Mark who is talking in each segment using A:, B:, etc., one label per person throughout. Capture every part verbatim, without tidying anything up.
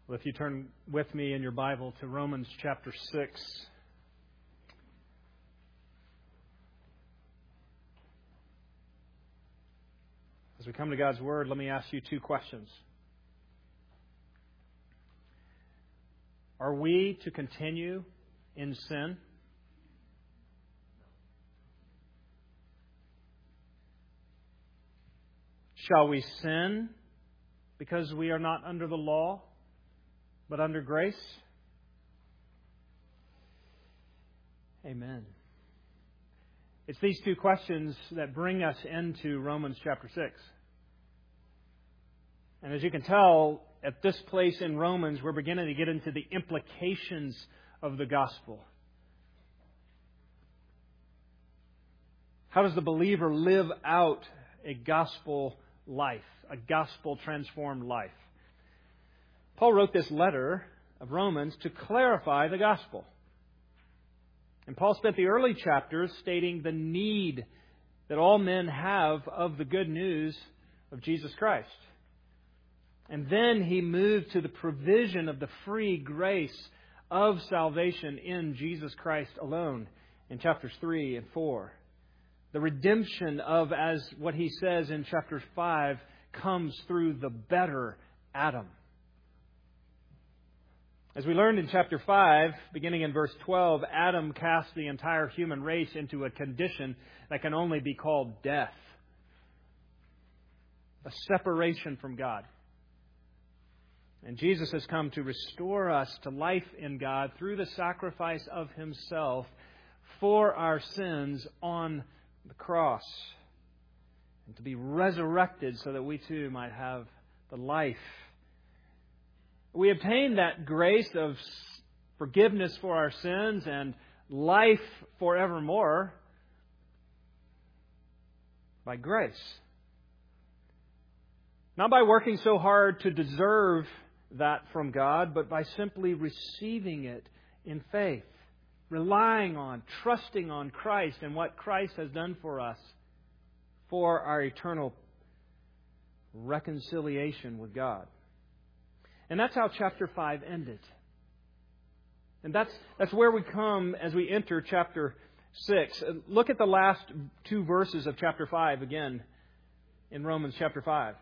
A: Well, if you turn with me in your Bible to Romans chapter six. As we come to God's Word, let me ask you two questions. Are we to continue in sin? Shall we sin because we are not under the law, but under grace? Amen. It's these two questions that bring us into Romans chapter six. And as you can tell, at this place in Romans, we're beginning to get into the implications of the gospel. How does the believer live out a gospel life, a gospel-transformed life? Paul wrote this letter of Romans to clarify the gospel. And Paul spent the early chapters stating the need that all men have of the good news of Jesus Christ. And then he moved to the provision of the free grace of salvation in Jesus Christ alone in chapters three and four. The redemption of, as what he says in chapter five, comes through the better Adam. As we learned in chapter five, beginning in verse twelve, Adam cast the entire human race into a condition that can only be called death. A separation from God. And Jesus has come to restore us to life in God through the sacrifice of Himself for our sins on the cross. And to be resurrected so that we too might have the life. We obtain that grace of forgiveness for our sins and life forevermore by grace. Not by working so hard to deserve that from God, but by simply receiving it in faith, relying on, trusting on Christ and what Christ has done for us for our eternal reconciliation with God. And that's how chapter five ended. And that's that's where we come as we enter chapter six. Look at the last two verses of chapter five again in Romans chapter five.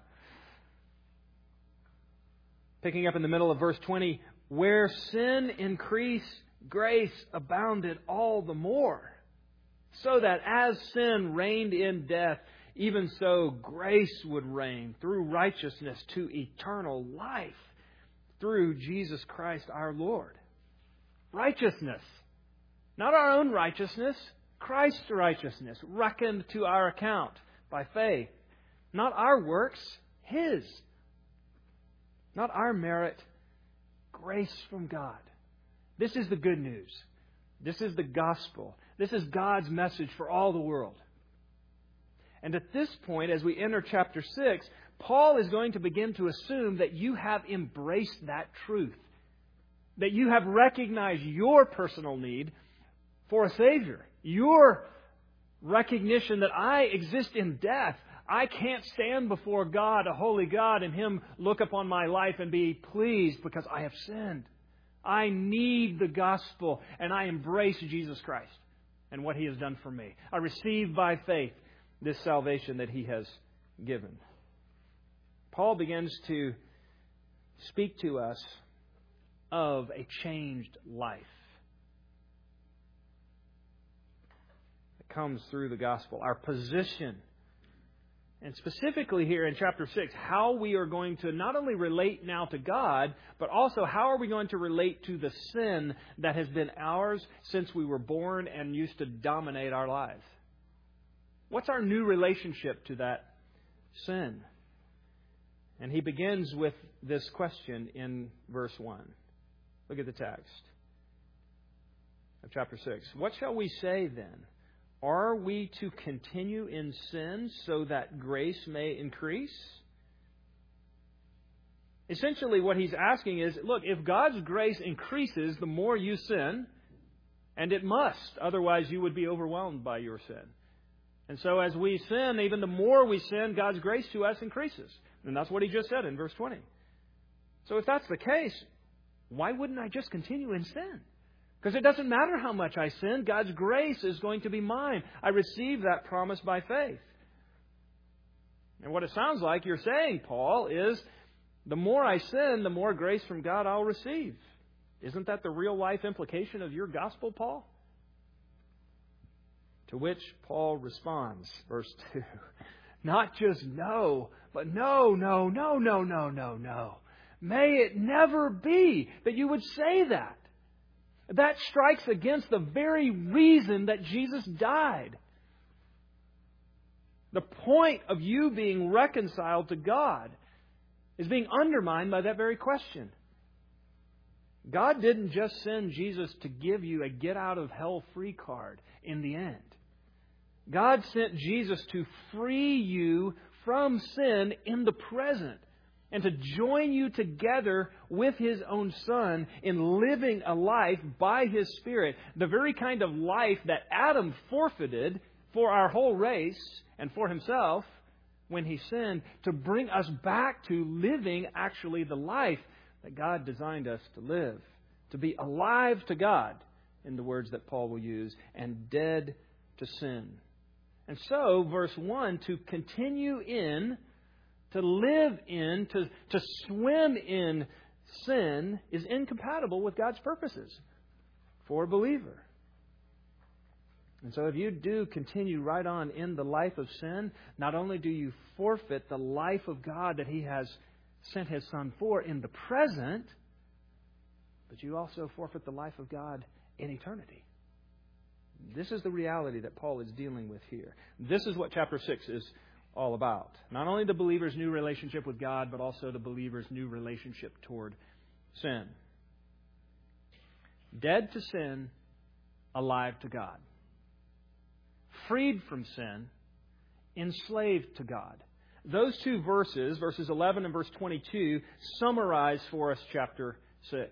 A: Picking up in the middle of verse twenty, where sin increased, grace abounded all the more. So that as sin reigned in death, even so grace would reign through righteousness to eternal life through Jesus Christ our Lord. Righteousness. Not our own righteousness, Christ's righteousness, reckoned to our account by faith. Not our works, His. Not our merit, grace from God. This is the good news. This is the gospel. This is God's message for all the world. And at this point, as we enter chapter six, Paul is going to begin to assume that you have embraced that truth. That you have recognized your personal need for a Savior. Your recognition that I exist in death. I can't stand before God, a holy God, and Him look upon my life and be pleased because I have sinned. I need the gospel and I embrace Jesus Christ and what He has done for me. I receive by faith this salvation that He has given. Paul begins to speak to us of a changed life. It comes through the gospel. Our position. And specifically here in chapter six, how we are going to not only relate now to God, but also how are we going to relate to the sin that has been ours since we were born and used to dominate our lives. What's our new relationship to that sin? And he begins with this question in verse one. Look at the text of chapter six. What shall we say then? Are we to continue in sin so that grace may increase? Essentially what he's asking is, look, if God's grace increases the more you sin, and it must, otherwise you would be overwhelmed by your sin. And so as we sin, even the more we sin, God's grace to us increases. And that's what he just said in verse twenty. So if that's the case, why wouldn't I just continue in sin? Because it doesn't matter how much I sin, God's grace is going to be mine. I receive that promise by faith. And what it sounds like you're saying, Paul, is the more I sin, the more grace from God I'll receive. Isn't that the real life implication of your gospel, Paul? To which Paul responds, verse two, not just no, but no, no, no, no, no, no, no. May it never be that you would say that. That strikes against the very reason that Jesus died. The point of you being reconciled to God is being undermined by that very question. God didn't just send Jesus to give you a get-out-of-hell-free card in the end. God sent Jesus to free you from sin in the present and to join you together with His own Son in living a life by His Spirit, the very kind of life that Adam forfeited for our whole race and for himself when he sinned, to bring us back to living actually the life that God designed us to live. To be alive to God, in the words that Paul will use, and dead to sin. And so, verse one, to continue in, to live in, to, to swim in sin is incompatible with God's purposes for a believer. And so if you do continue right on in the life of sin, not only do you forfeit the life of God that He has sent His Son for in the present, but you also forfeit the life of God in eternity. This is the reality that Paul is dealing with here. This is what chapter six is all about. Not only the believer's new relationship with God, but also the believer's new relationship toward sin. Dead to sin, alive to God. Freed from sin, enslaved to God. Those two verses, verses eleven and verse twenty-two, summarize for us chapter six.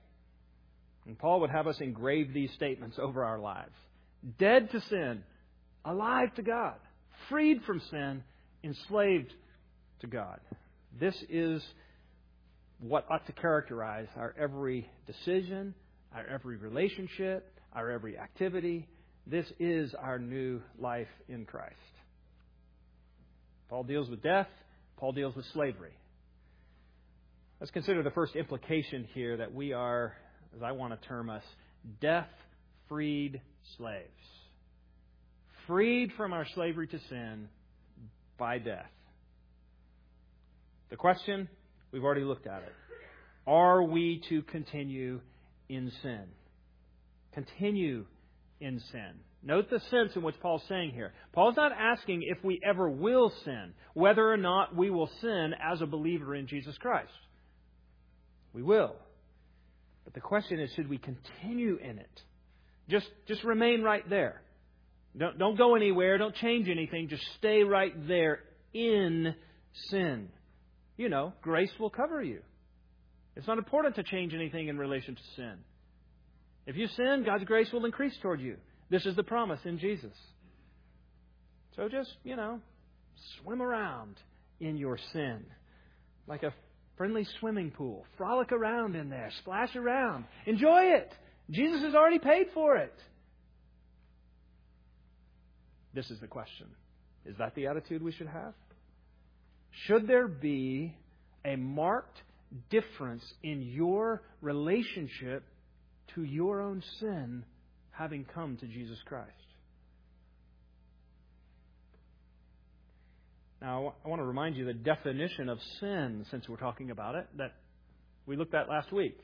A: And Paul would have us engrave these statements over our lives. Dead to sin, alive to God. Freed from sin, enslaved to God. This is what ought to characterize our every decision, our every relationship, our every activity. This is our new life in Christ. Paul deals with death. Paul deals with slavery. Let's consider the first implication here, that we are, as I want to term us, death-freed slaves. Freed from our slavery to sin by death. The question, we've already looked at it. Are we to continue in sin? Continue in sin. Note the sense in which Paul's saying here. Paul's not asking if we ever will sin, whether or not we will sin as a believer in Jesus Christ. We will. But the question is, should we continue in it? Just, just remain right there. Don't, don't go anywhere. Don't change anything. Just stay right there in sin. You know, grace will cover you. It's not important to change anything in relation to sin. If you sin, God's grace will increase toward you. This is the promise in Jesus. So just, you know, swim around in your sin like a friendly swimming pool. Frolic around in there. Splash around. Enjoy it. Jesus has already paid for it. This is the question. Is that the attitude we should have? Should there be a marked difference in your relationship to your own sin having come to Jesus Christ? Now, I want to remind you the definition of sin, since we're talking about it, that we looked at last week.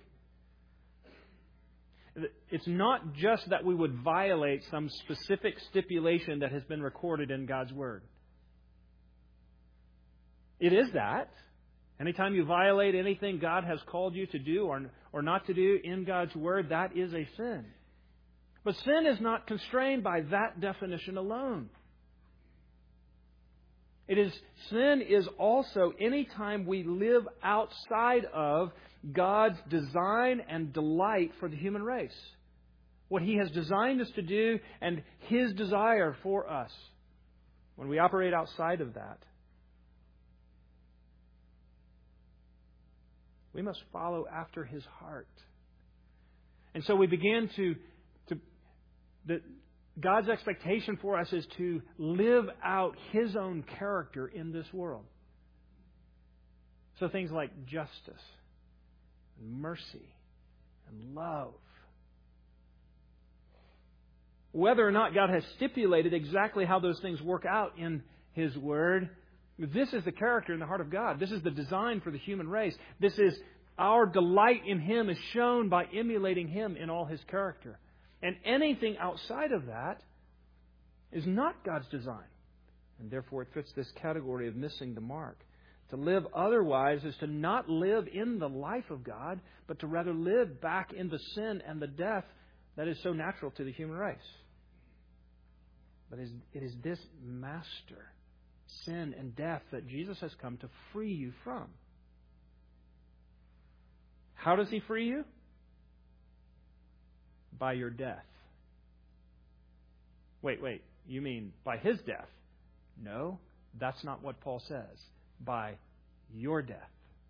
A: It's not just that we would violate some specific stipulation that has been recorded in God's Word. It is that. Anytime you violate anything God has called you to do or, or not to do in God's Word, that is a sin. But sin is not constrained by that definition alone. It is, sin is also any time we live outside of God's design and delight for the human race. What He has designed us to do and His desire for us. When we operate outside of that, We must follow after His heart. And so we begin to, to the, God's expectation for us is to live out His own character in this world. So things like justice, and mercy, and love. Whether or not God has stipulated exactly how those things work out in His Word, this is the character in the heart of God. This is the design for the human race. This is our delight in Him is shown by emulating Him in all His character. And anything outside of that is not God's design. And therefore it fits this category of missing the mark. To live otherwise is to not live in the life of God, but to rather live back in the sin and the death that is so natural to the human race. But it is this master, sin and death, that Jesus has come to free you from. How does He free you? By your death. Wait, wait. You mean by His death? No, that's not what Paul says. By your death.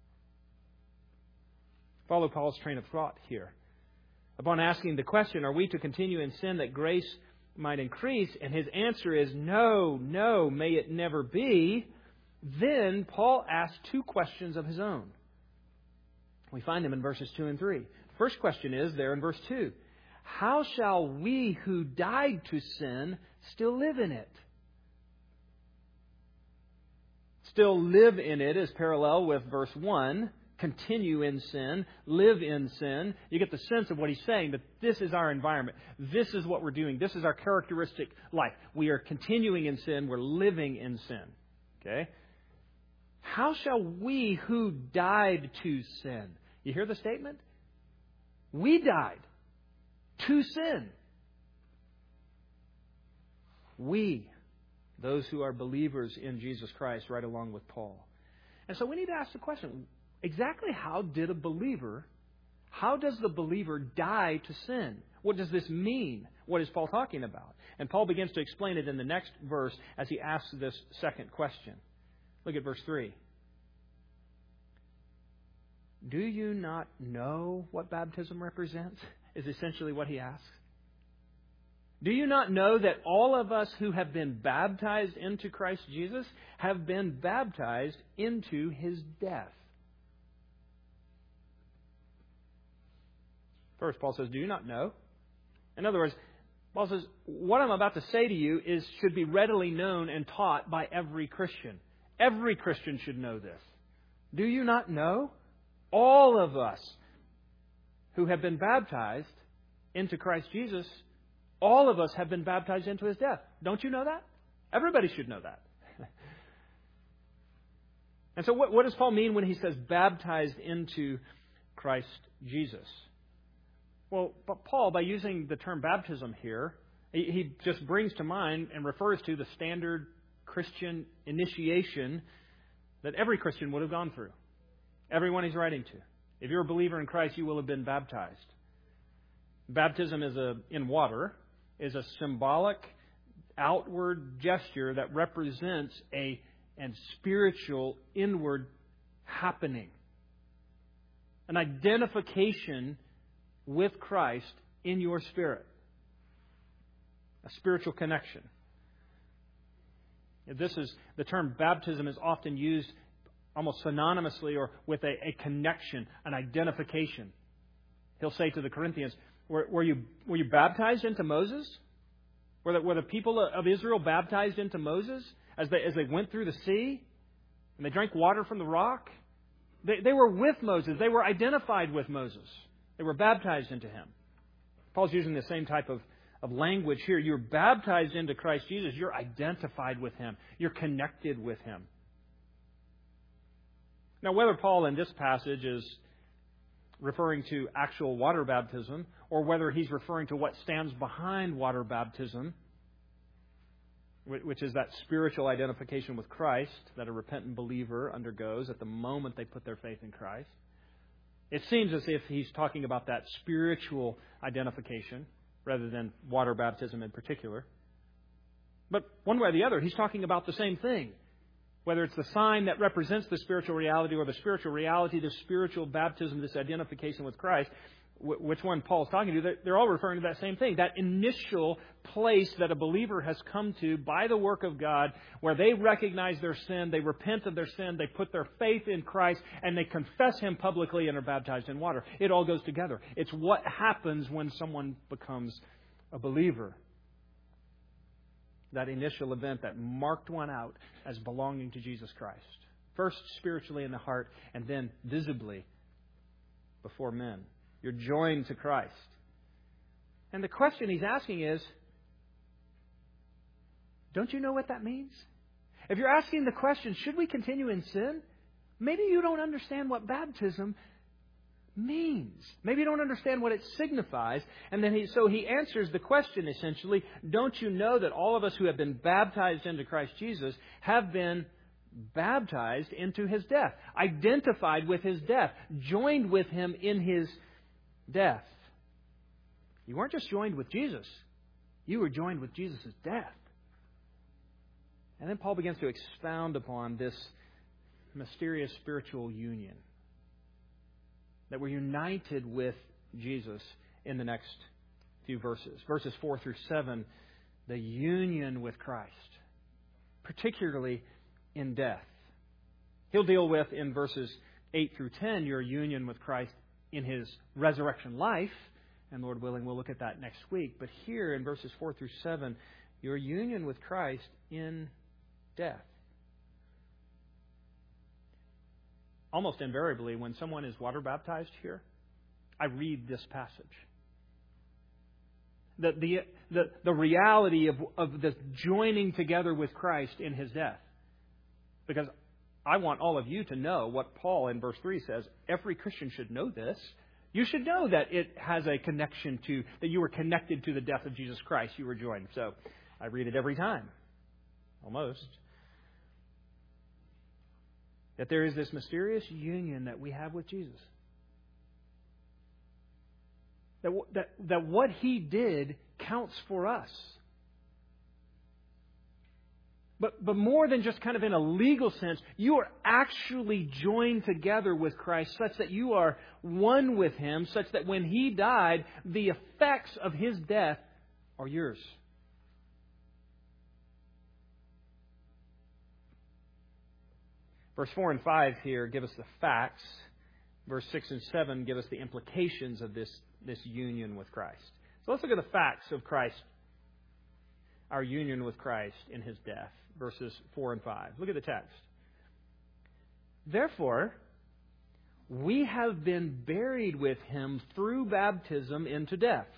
A: Follow Paul's train of thought here. Upon asking the question, are we to continue in sin that grace might increase? And his answer is no, no, may it never be. Then Paul asks two questions of his own. We find them in verses two and three. First question is there in verse two. How shall we who died to sin still live in it? Still live in it is parallel with verse one. Continue in sin, live in sin. You get the sense of what he's saying, that this is our environment. This is what we're doing. This is our characteristic life. We are continuing in sin. We're living in sin. Okay? How shall we who died to sin? You hear the statement? We died to sin. We, those who are believers in Jesus Christ, right along with Paul. And so we need to ask the question, exactly how did a believer, how does the believer die to sin? What does this mean? What is Paul talking about? And Paul begins to explain it in the next verse as he asks this second question. Look at verse three. Do you not know what baptism represents? Is essentially what he asks. Do you not know that all of us who have been baptized into Christ Jesus have been baptized into His death? First, Paul says, do you not know? In other words, Paul says, what I'm about to say to you is should be readily known and taught by every Christian. Every Christian should know this. Do you not know? All of us who have been baptized into Christ Jesus, all of us have been baptized into His death. Don't you know that? Everybody should know that. And so what, what does Paul mean when he says baptized into Christ Jesus? Well, but Paul, by using the term baptism here, he, he just brings to mind and refers to the standard Christian initiation that every Christian would have gone through. Everyone he's writing to. If you're a believer in Christ, you will have been baptized. Baptism is a in water is a symbolic outward gesture that represents a and spiritual inward happening. An identification with Christ in your spirit. A spiritual connection. This is the term baptism is often used almost synonymously or with a, a connection, an identification. He'll say to the Corinthians, were, were you were you baptized into Moses? Were the, were the people of Israel baptized into Moses as they as they went through the sea and they drank water from the rock? They, they were with Moses. They were identified with Moses. They were baptized into him. Paul's using the same type of, of language here. You're baptized into Christ Jesus. You're identified with Him. You're connected with Him. Now, whether Paul in this passage is referring to actual water baptism or whether he's referring to what stands behind water baptism, which is that spiritual identification with Christ that a repentant believer undergoes at the moment they put their faith in Christ, it seems as if he's talking about that spiritual identification rather than water baptism in particular. But one way or the other, he's talking about the same thing. Whether it's the sign that represents the spiritual reality or the spiritual reality, the spiritual baptism, this identification with Christ, which one Paul's talking to, they're all referring to that same thing. That initial place that a believer has come to by the work of God, where they recognize their sin, they repent of their sin, they put their faith in Christ, and they confess Him publicly and are baptized in water. It all goes together. It's what happens when someone becomes a believer. That initial event that marked one out as belonging to Jesus Christ. First spiritually in the heart, and then visibly before men. You're joined to Christ. And the question he's asking is, don't you know what that means? If you're asking the question, should we continue in sin? Maybe you don't understand what baptism means. Maybe you don't understand what it signifies. And then he, so he answers the question essentially, don't you know that all of us who have been baptized into Christ Jesus have been baptized into His death, identified with His death, joined with Him in His death. You weren't just joined with Jesus. You were joined with Jesus' death. And then Paul begins to expound upon this mysterious spiritual union. That we're united with Jesus in the next few verses. Verses four through seven, the union with Christ. Particularly in death. He'll deal with, in verses eight through ten, your union with Christ in His resurrection life, and Lord willing, we'll look at that next week. But here in verses four through seven, your union with Christ in death. Almost invariably, when someone is water baptized here, I read this passage. The, the, the, the reality of, of the joining together with Christ in His death. Because I want all of you to know what Paul in verse three says. Every Christian should know this. You should know that it has a connection to, that you were connected to the death of Jesus Christ. You were joined. So I read it every time. Almost. That there is this mysterious union that we have with Jesus. That, that, that what He did counts for us. But, but more than just kind of in a legal sense, you are actually joined together with Christ such that you are one with Him, such that when He died, the effects of His death are yours. Verse four and five here give us the facts. Verse six and seven give us the implications of this, this union with Christ. So let's look at the facts of Christ, our union with Christ in His death. Verses four and five. Look at the text. Therefore, we have been buried with Him through baptism into death,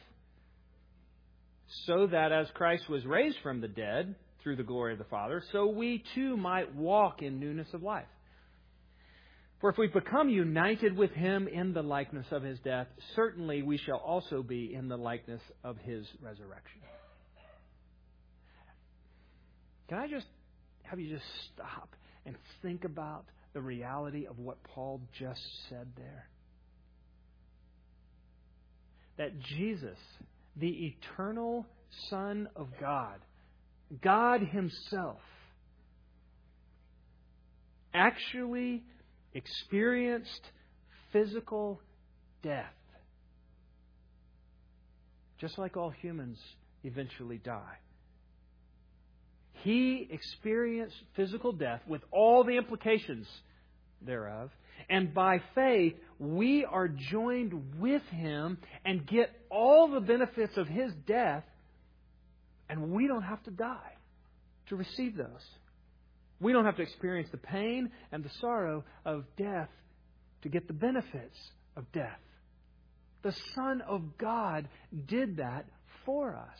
A: so that as Christ was raised from the dead through the glory of the Father, so we too might walk in newness of life. For if we become united with Him in the likeness of His death, certainly we shall also be in the likeness of His resurrection. Can I just have you just stop and think about the reality of what Paul just said there? That Jesus, the eternal Son of God, God Himself, actually experienced physical death. Just like all humans eventually die. He experienced physical death with all the implications thereof. And by faith, we are joined with Him and get all the benefits of His death. And we don't have to die to receive those. We don't have to experience the pain and the sorrow of death to get the benefits of death. The Son of God did that for us.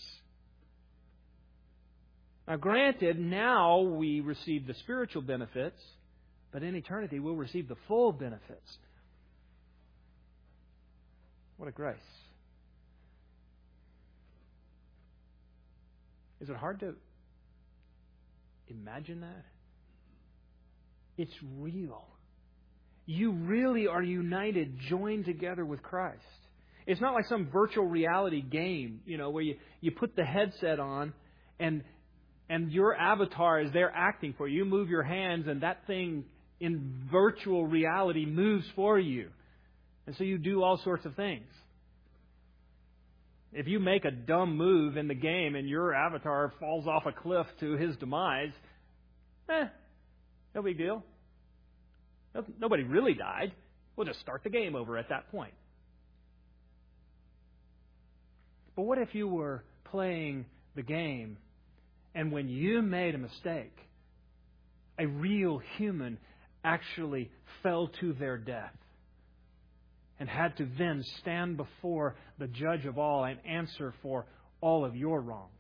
A: Now, granted, now we receive the spiritual benefits, but in eternity we'll receive the full benefits. What a grace. Is it hard to imagine that? It's real. You really are united, joined together with Christ. It's not like some virtual reality game, you know, where you, you put the headset on and and your avatar is there acting for you. You move your hands and that thing in virtual reality moves for you. And so you do all sorts of things. If you make a dumb move in the game and your avatar falls off a cliff to his demise, eh, no big deal. Nobody really died. We'll just start the game over at that point. But what if you were playing the game and when you made a mistake, a real human actually fell to their death and had to then stand before the judge of all and answer for all of your wrongs?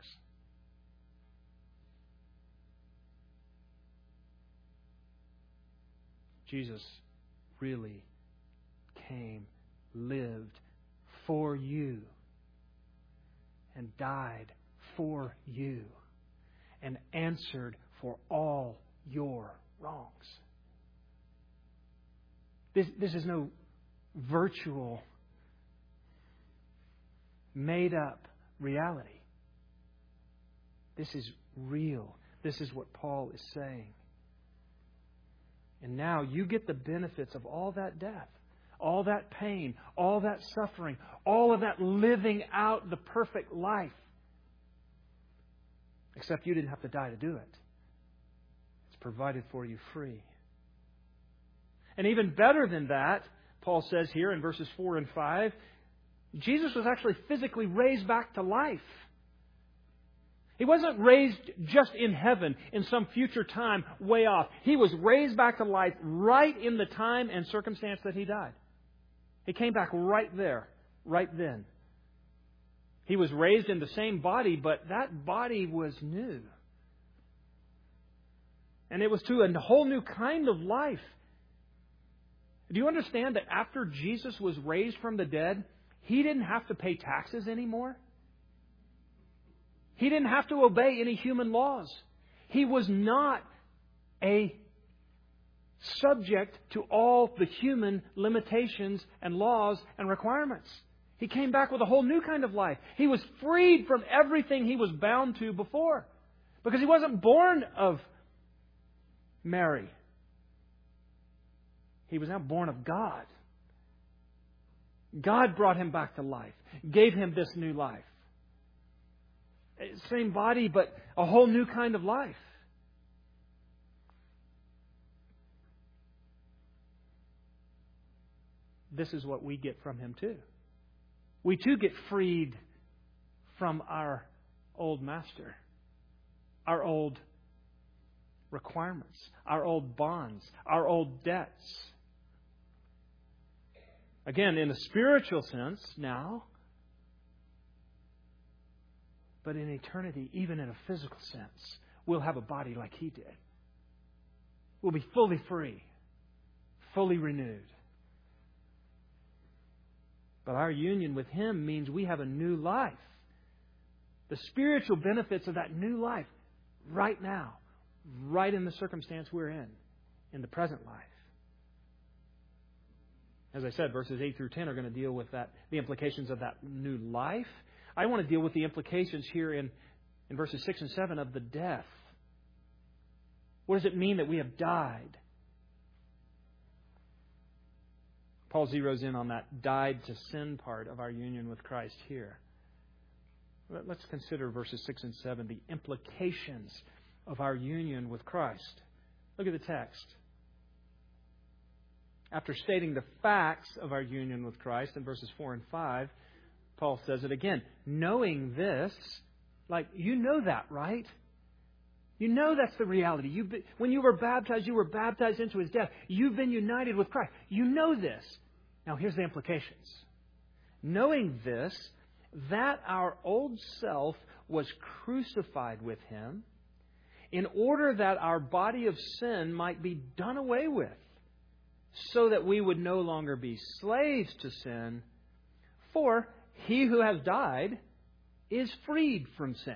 A: Jesus really came, lived for you, and died for you, and answered for all your wrongs. This, this is no virtual, made-up reality. This is real. This is what Paul is saying. And now you get the benefits of all that death, all that pain, all that suffering, all of that living out the perfect life. Except you didn't have to die to do it. It's provided for you free. And even better than that, Paul says here in verses four and five, Jesus was actually physically raised back to life. He wasn't raised just in heaven in some future time way off. He was raised back to life right in the time and circumstance that He died. He came back right there, right then. He was raised in the same body, but that body was new. And it was to a whole new kind of life. Do you understand that after Jesus was raised from the dead, He didn't have to pay taxes anymore? He didn't have to obey any human laws. He was not a subject to all the human limitations and laws and requirements. He came back with a whole new kind of life. He was freed from everything he was bound to before. Because He wasn't born of Mary. He was now born of God. God brought Him back to life, gave Him this new life. Same body, but a whole new kind of life. This is what we get from Him too. We too get freed from our old master, our old requirements, our old bonds, our old debts. Again, in a spiritual sense now, but in eternity, even in a physical sense, we'll have a body like He did. We'll be fully free, fully renewed. But our union with Him means we have a new life. The spiritual benefits of that new life right now, right in the circumstance we're in, in the present life. As I said, verses eight through ten are going to deal with that, the implications of that new life. I want to deal with the implications here in, in verses six and seven of the death. What does it mean that we have died? Paul zeroes in on that died to sin part of our union with Christ here. Let's consider verses six and seven, the implications of our union with Christ. Look at the text. After stating the facts of our union with Christ in verses four and five, Paul says it again. Knowing this, like, you know that, right? You know that's the reality. You've been, when you were baptized, you were baptized into His death. You've been united with Christ. You know this. Now, here's the implications. Knowing this, that our old self was crucified with Him in order that our body of sin might be done away with, so that we would no longer be slaves to sin, for He who has died is freed from sin.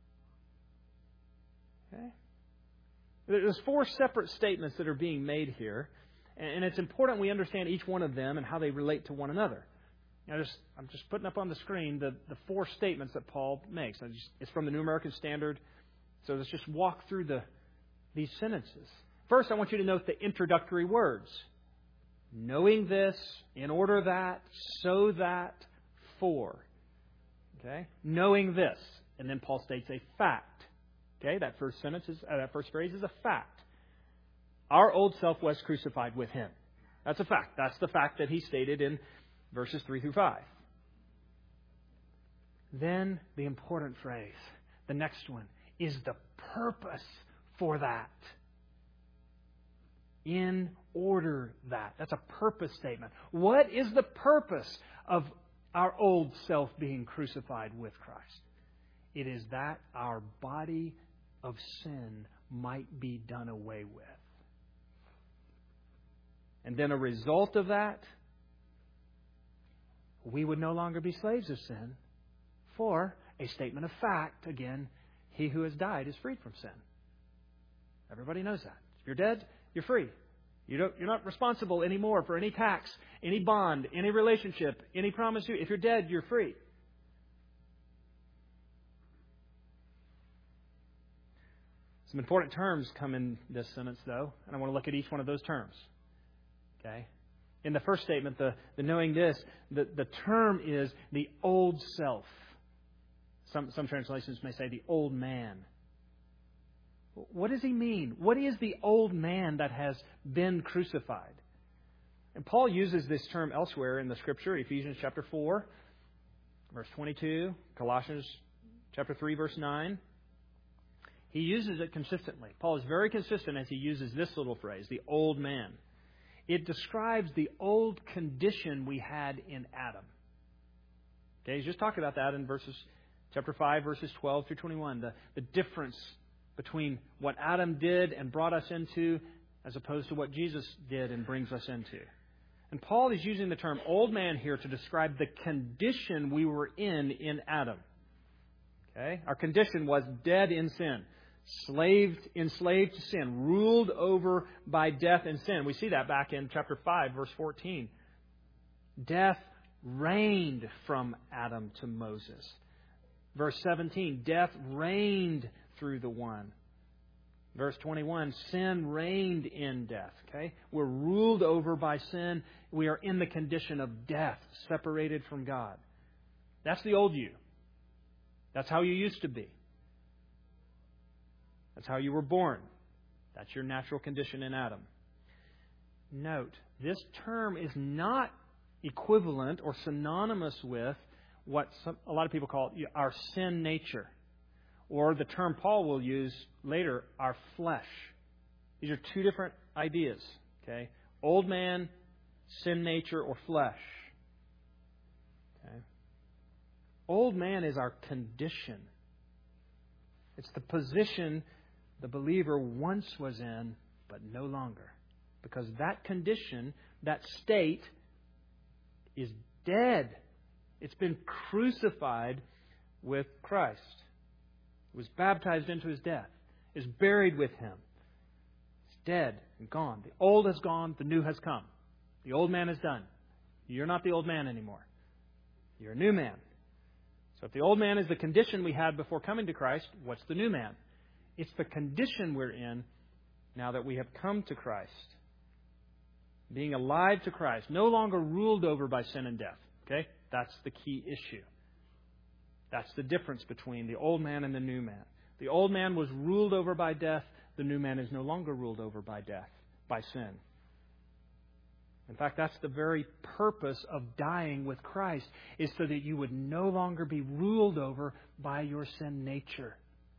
A: Okay? There's four separate statements that are being made here, and it's important we understand each one of them and how they relate to one another. Now, just, I'm just putting up on the screen the, the four statements that Paul makes. Just, it's from the New American Standard. So let's just walk through the these sentences. First, I want you to note the introductory words. Knowing this, in order that, so that, for. Okay? Knowing this. And then Paul states a fact. Okay? That first sentence is, uh, that first phrase is a fact. Our old self was crucified with Him. That's a fact. That's the fact that he stated in verses three through five. Then the important phrase, the next one, is the purpose for that. In order that. That's a purpose statement. What is the purpose of our old self being crucified with Christ? It is that our body of sin might be done away with. And then a result of that, we would no longer be slaves of sin. For a statement of fact, again, he who has died is freed from sin. Everybody knows that. If you're dead, you're free. You don't, you're not responsible anymore for any tax, any bond, any relationship, any promise. You, if you're dead, you're free. Some important terms come in this sentence, though, and I want to look at each one of those terms. Okay? In the first statement, the, the knowing this, the, the term is the old self. Some, some translations may say the old man. What does he mean? What is the old man that has been crucified? And Paul uses this term elsewhere in the Scripture, Ephesians chapter four, verse twenty-two, Colossians chapter three, verse nine. He uses it consistently. Paul is very consistent as he uses this little phrase, the old man. It describes the old condition we had in Adam. Okay, he's just talking about that in verses chapter five, verses twelve through twenty-one. The, the difference between what Adam did and brought us into as opposed to what Jesus did and brings us into. And Paul is using the term old man here to describe the condition we were in in Adam. Okay? Our condition was dead in sin, slaved, enslaved to sin, ruled over by death and sin. We see that back in chapter five, verse fourteen. Death reigned from Adam to Moses. Verse seventeen, death reigned through the one. Verse twenty-one, sin reigned in death. Okay? We're ruled over by sin. We are in the condition of death, separated from God. That's the old you. That's how you used to be. That's how you were born. That's your natural condition in Adam. Note, this term is not equivalent or synonymous with what some, a lot of people call our sin nature. Or the term Paul will use later, our flesh. These are two different ideas. Okay? Old man, sin nature, or flesh. Okay? Old man is our condition. It's the position the believer once was in, but no longer. Because that condition, that state, is dead. It's been crucified with Christ. Was baptized into His death, is buried with Him. It's dead and gone. The old has gone, the new has come. The old man is done. You're not the old man anymore. You're a new man. So if the old man is the condition we had before coming to Christ, what's the new man? It's the condition we're in now that we have come to Christ. Being alive to Christ, no longer ruled over by sin and death. Okay? That's the key issue. That's the difference between the old man and the new man. The old man was ruled over by death. The new man is no longer ruled over by death, by sin. In fact, that's the very purpose of dying with Christ, is so that you would no longer be ruled over by your sin nature.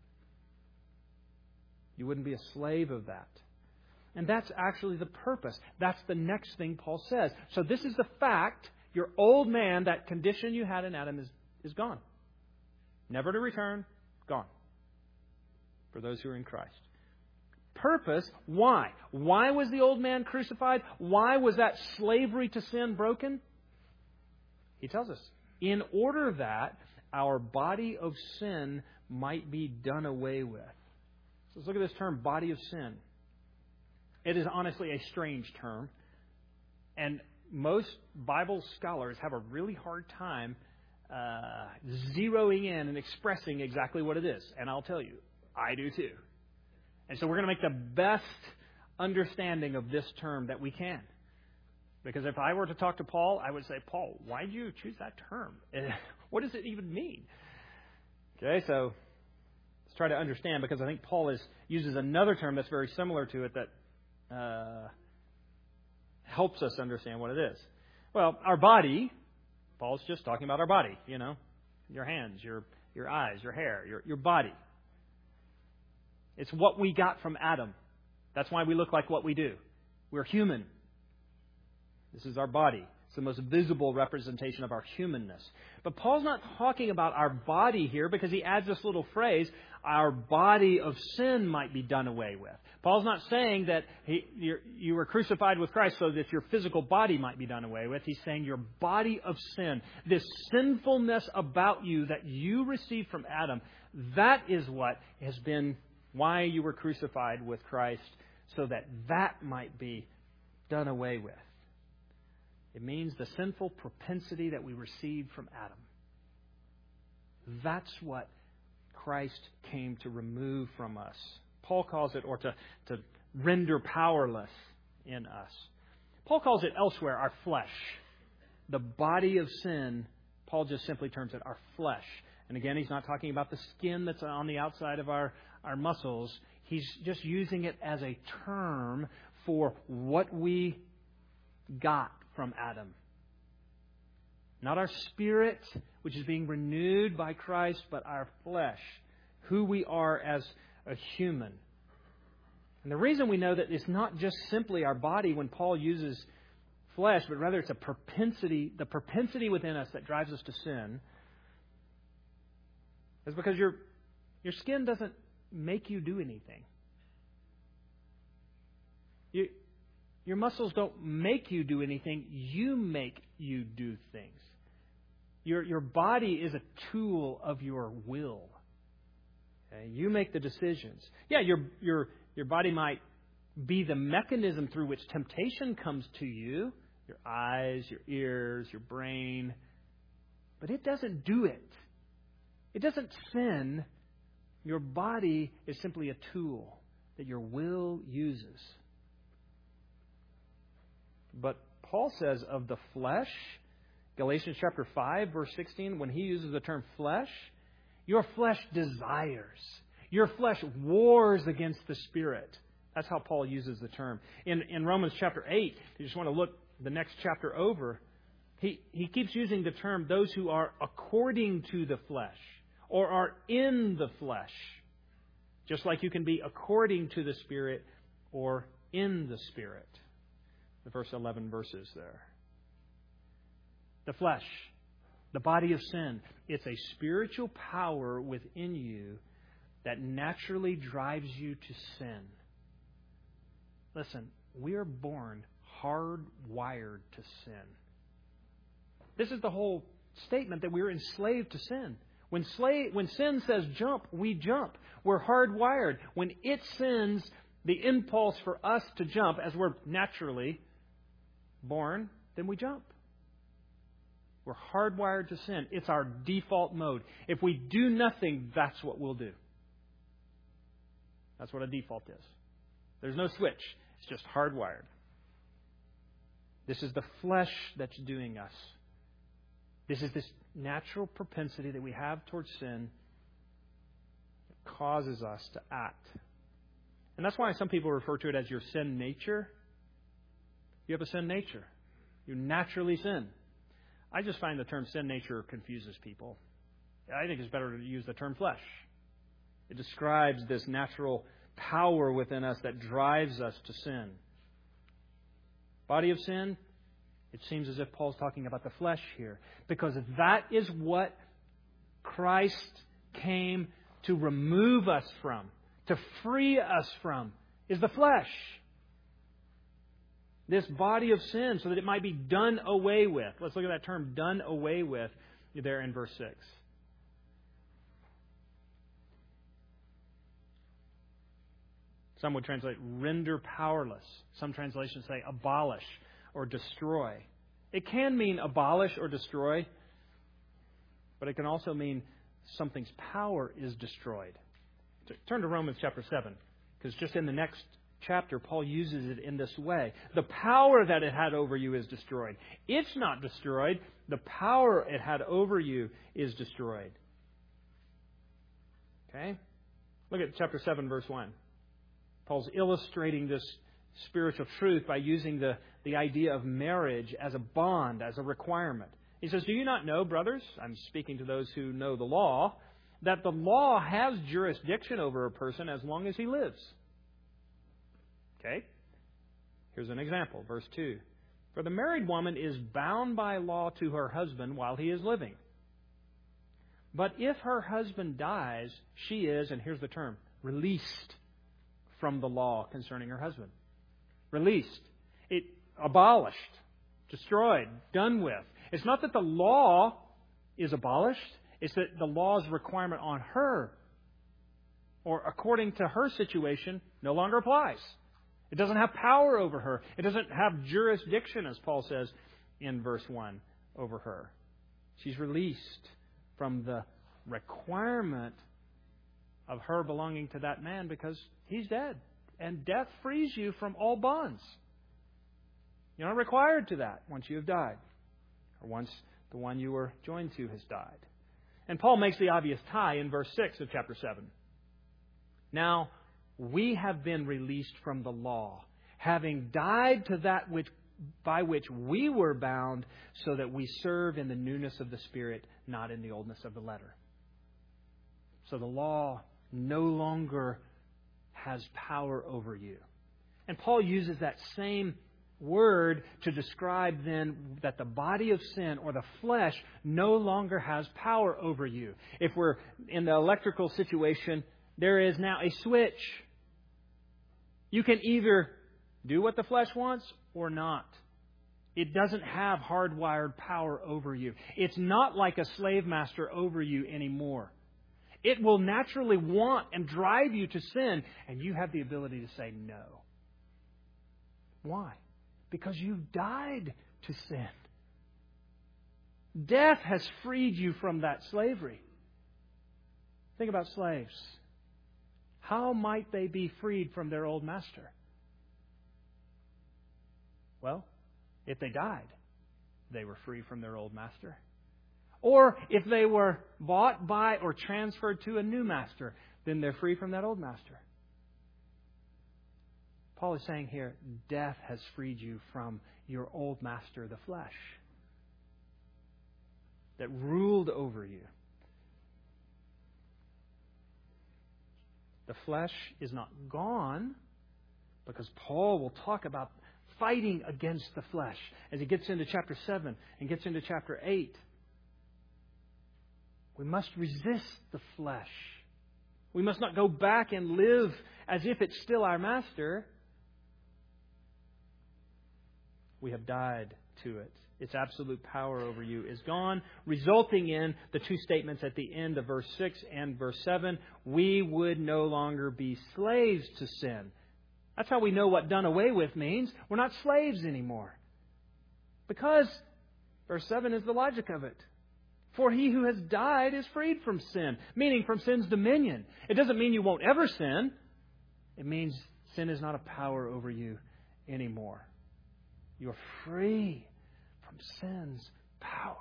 A: You wouldn't be a slave of that. And that's actually the purpose. That's the next thing Paul says. So this is the fact. Your old man, that condition you had in Adam, is, is gone. Never to return, gone. For those who are in Christ. Purpose, why? Why was the old man crucified? Why was that slavery to sin broken? He tells us, in order that our body of sin might be done away with. So let's look at this term, body of sin. It is honestly a strange term. And most Bible scholars have a really hard time Uh, zeroing in and expressing exactly what it is. And I'll tell you, I do too. And so we're going to make the best understanding of this term that we can. Because if I were to talk to Paul, I would say, Paul, why did you choose that term? What does it even mean? Okay, so let's try to understand, because I think Paul is, uses another term that's very similar to it that uh, helps us understand what it is. Well, our body, Paul's just talking about our body, you know, your hands, your your eyes, your hair, your your body. It's what we got from Adam. That's why we look like what we do. We're human. This is our body. It's the most visible representation of our humanness. But Paul's not talking about our body here, because he adds this little phrase, our body of sin might be done away with. Paul's not saying that he, you're, you were crucified with Christ so that your physical body might be done away with. He's saying your body of sin, this sinfulness about you that you received from Adam, that is what has been why you were crucified with Christ, so that that might be done away with. It means the sinful propensity that we received from Adam. That's what Christ came to remove from us. Paul calls it, or to, to render powerless in us. Paul calls it elsewhere our flesh. The body of sin, Paul just simply terms it our flesh. And again, he's not talking about the skin that's on the outside of our, our muscles. He's just using it as a term for what we got from Adam. Not our spirit, which is being renewed by Christ, but our flesh, who we are as a human. And the reason we know that it's not just simply our body when Paul uses flesh, but rather it's a propensity, the propensity within us that drives us to sin, is because your your skin doesn't make you do anything. You, your muscles don't make you do anything. You make you do things. Your your body is a tool of your will. Okay? You make the decisions. Yeah, your your your body might be the mechanism through which temptation comes to you. Your eyes, your ears, your brain. But it doesn't do it. It doesn't sin. Your body is simply a tool that your will uses. But Paul says of the flesh, Galatians chapter five, verse sixteen, when he uses the term flesh, your flesh desires. Your flesh wars against the Spirit. That's how Paul uses the term. In, in Romans chapter eight, if you just want to look the next chapter over, he, he keeps using the term those who are according to the flesh or are in the flesh. Just like you can be according to the Spirit or in the Spirit. The first eleven verses there. The flesh, the body of sin, it's a spiritual power within you that naturally drives you to sin. Listen, we are born hardwired to sin. This is the whole statement, that we're enslaved to sin. When, slave, when sin says jump, we jump. We're hardwired. When it sends the impulse for us to jump, as we're naturally born, then we jump. We're hardwired to sin. It's our default mode. If we do nothing, that's what we'll do. That's what a default is. There's no switch. It's just hardwired. This is the flesh that's doing us. This is this natural propensity that we have towards sin that causes us to act. And that's why some people refer to it as your sin nature. You have a sin nature. You naturally sin. I just find the term sin nature confuses people. I think it's better to use the term flesh. It describes this natural power within us that drives us to sin. Body of sin, it seems as if Paul's talking about the flesh here. Because that is what Christ came to remove us from, to free us from, is the flesh. This body of sin, so that it might be done away with. Let's look at that term, done away with, there in verse six. Some would translate render powerless. Some translations say abolish or destroy. It can mean abolish or destroy, but it can also mean something's power is destroyed. Turn to Romans chapter seven, because just in the next chapter, Paul uses it in this way. The power that it had over you is destroyed. It's not destroyed. The power it had over you is destroyed. Okay? Look at chapter seven, verse one. Paul's illustrating this spiritual truth by using the, the idea of marriage as a bond, as a requirement. He says, do you not know, brothers, I'm speaking to those who know the law, that the law has jurisdiction over a person as long as he lives? Okay? Here's an example, verse two. For the married woman is bound by law to her husband while he is living. But if her husband dies, she is, and here's the term, released from the law concerning her husband. Released. It abolished, destroyed, done with. It's not that the law is abolished. It's that the law's requirement on her, or according to her situation, no longer applies. It doesn't have power over her. It doesn't have jurisdiction, as Paul says in verse one, over her. She's released from the requirement of her belonging to that man because he's dead. And death frees you from all bonds. You're not required to that once you have died, or once the one you were joined to has died. And Paul makes the obvious tie in verse six of chapter seven. Now, we have been released from the law, having died to that which by which we were bound, so that we serve in the newness of the Spirit, not in the oldness of the letter. So the law no longer has power over you. And Paul uses that same word to describe then that the body of sin, or the flesh, no longer has power over you. If we're in the electrical situation, there is now a switch. You can either do what the flesh wants or not. It doesn't have hardwired power over you. It's not like a slave master over you anymore. It will naturally want and drive you to sin, and you have the ability to say no. Why? Because you've died to sin. Death has freed you from that slavery. Think about slaves. How might they be freed from their old master? Well, if they died, they were free from their old master. Or if they were bought by or transferred to a new master, then they're free from that old master. Paul is saying here, death has freed you from your old master, the flesh, that ruled over you. The flesh is not gone, because Paul will talk about fighting against the flesh as he gets into chapter seven and gets into chapter eight. We must resist the flesh. We must not go back and live as if it's still our master. We have died to it. Its absolute power over you is gone, resulting in the two statements at the end of verse six and verse seven. We would no longer be slaves to sin. That's how we know what done away with means. We're not slaves anymore. Because verse seven is the logic of it. For he who has died is freed from sin, meaning from sin's dominion. It doesn't mean you won't ever sin. It means sin is not a power over you anymore. You're free from sin's power.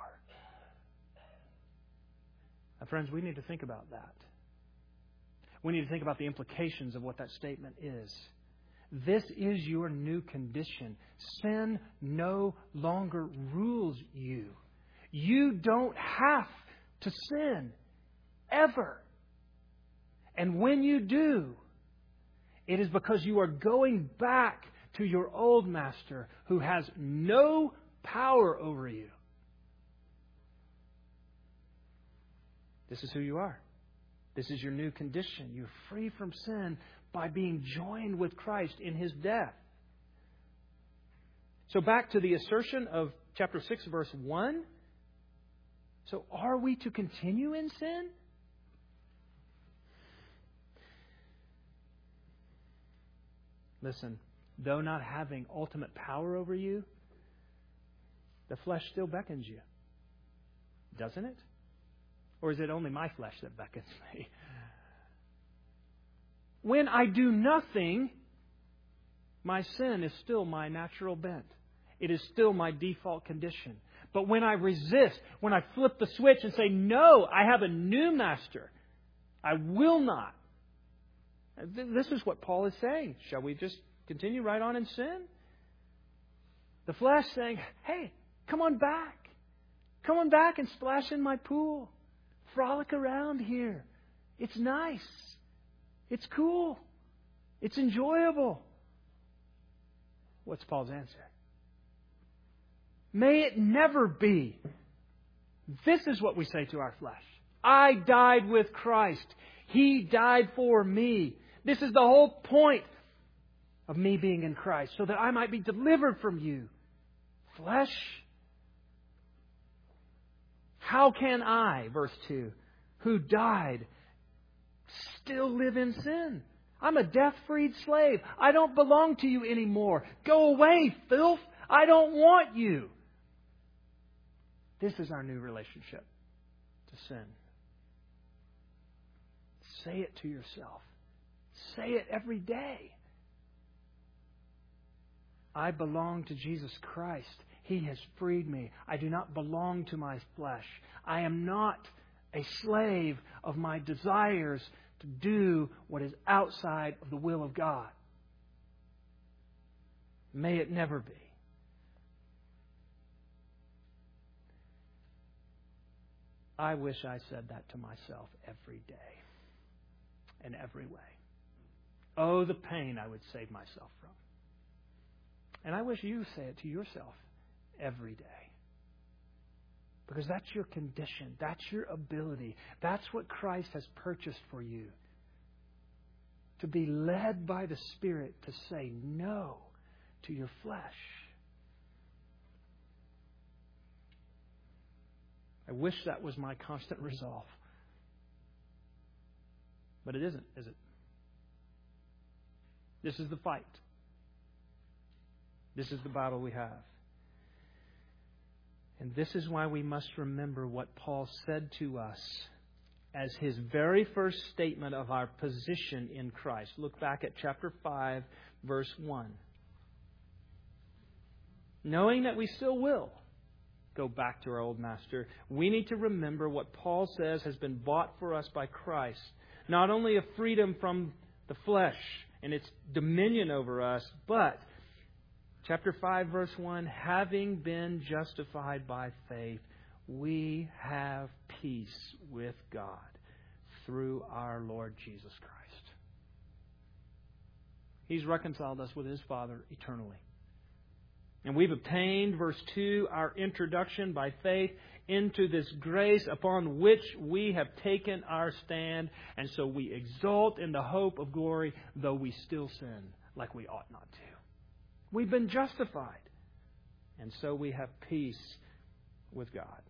A: Now, friends, we need to think about that. We need to think about the implications of what that statement is. This is your new condition. Sin no longer rules you. You don't have to sin ever. And when you do, it is because you are going back to your old master who has no power over you. This is who you are. This is your new condition. You're free from sin by being joined with Christ in His death. So back to the assertion of chapter six, verse one. So are we to continue in sin? Listen, though not having ultimate power over you, the flesh still beckons you. Doesn't it? Or is it only my flesh that beckons me? When I do nothing, my sin is still my natural bent. It is still my default condition. But when I resist, when I flip the switch and say, no, I have a new master, I will not. This is what Paul is saying. Shall we just continue right on in sin? The flesh saying, hey, come on back. Come on back and splash in my pool. Frolic around here. It's nice. It's cool. It's enjoyable. What's Paul's answer? May it never be. This is what we say to our flesh. I died with Christ. He died for me. This is the whole point of me being in Christ, so that I might be delivered from you. Flesh. How can I, verse two, who died, still live in sin? I'm a death-freed slave. I don't belong to you anymore. Go away, filth. I don't want you. This is our new relationship to sin. Say it to yourself. Say it every day. I belong to Jesus Christ. He has freed me. I do not belong to my flesh. I am not a slave of my desires to do what is outside of the will of God. May it never be. I wish I said that to myself every day, in every way. Oh, the pain I would save myself from. And I wish you say it to yourself every day. Because that's your condition. That's your ability. That's what Christ has purchased for you. To be led by the Spirit to say no to your flesh. I wish that was my constant resolve. But it isn't, is it? This is the fight. This is the battle we have. And this is why we must remember what Paul said to us as his very first statement of our position in Christ. Look back at chapter five, verse one. Knowing that we still will go back to our old master, we need to remember what Paul says has been bought for us by Christ. Not only a freedom from the flesh and its dominion over us, but chapter five, verse one, having been justified by faith, we have peace with God through our Lord Jesus Christ. He's reconciled us with His Father eternally. And we've obtained, verse two, our introduction by faith into this grace upon which we have taken our stand. And so we exult in the hope of glory, though we still sin like we ought not to. We've been justified. And so we have peace with God.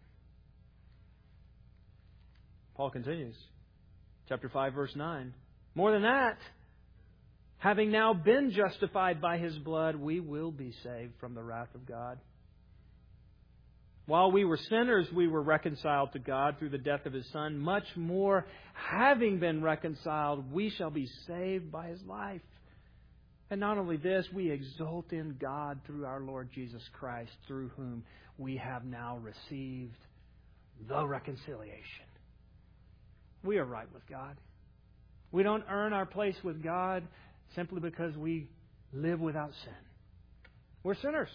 A: Paul continues. Chapter five, verse nine. More than that, having now been justified by His blood, we will be saved from the wrath of God. While we were sinners, we were reconciled to God through the death of His Son. Much more, having been reconciled, we shall be saved by His life. And not only this, we exult in God through our Lord Jesus Christ, through whom we have now received the reconciliation. We are right with God. We don't earn our place with God simply because we live without sin. We're sinners.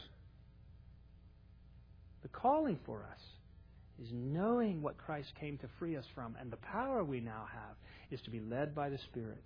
A: The calling for us is knowing what Christ came to free us from, and the power we now have is to be led by the Spirit.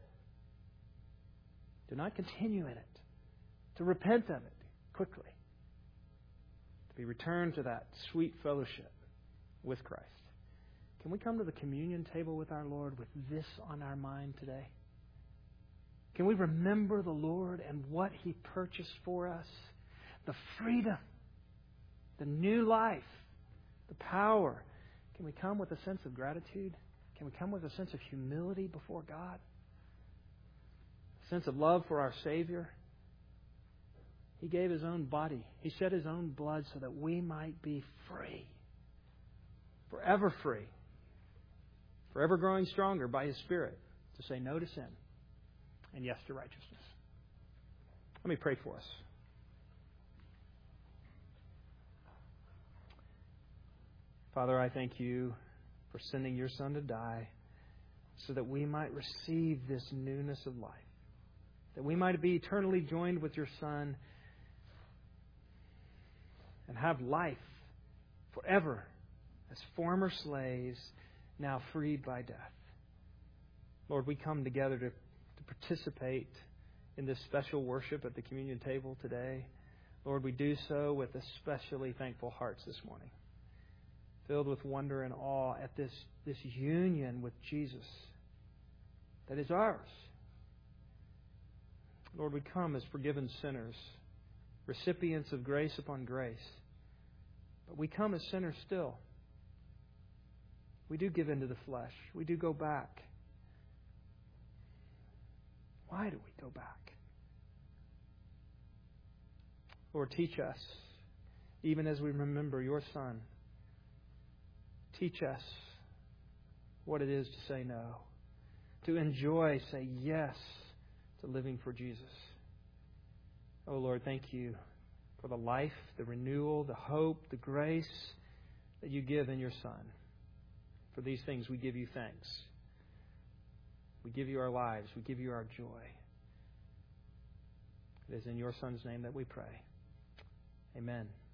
A: Do not continue in it. To repent of it quickly. To be returned to that sweet fellowship with Christ. Can we come to the communion table with our Lord with this on our mind today? Can we remember the Lord and what He purchased for us? The freedom, the new life, the power. Can we come with a sense of gratitude? Can we come with a sense of humility before God? A sense of love for our Savior? He gave His own body. He shed His own blood so that we might be free. Forever free. Forever growing stronger by His Spirit to say no to sin. and yes to righteousness. Let me pray for us. Father, I thank you for sending your Son to die so that we might receive this newness of life, that we might be eternally joined with your Son and have life forever as former slaves, now freed by death. Lord, we come together to, to participate in this special worship at the communion table today. Lord, we do so with especially thankful hearts this morning, filled with wonder and awe at this, this union with Jesus that is ours. Lord, we come as forgiven sinners, recipients of grace upon grace, but we come as sinners still. We do give into the flesh. We do go back. Why do we go back? Lord, teach us, even as we remember your Son. Teach us what it is to say no, to enjoy, say yes to living for Jesus. Oh Lord, thank you for the life, the renewal, the hope, the grace that you give in your Son. For these things we give you thanks. We give you our lives. We give you our joy. It is in your Son's name that we pray. Amen.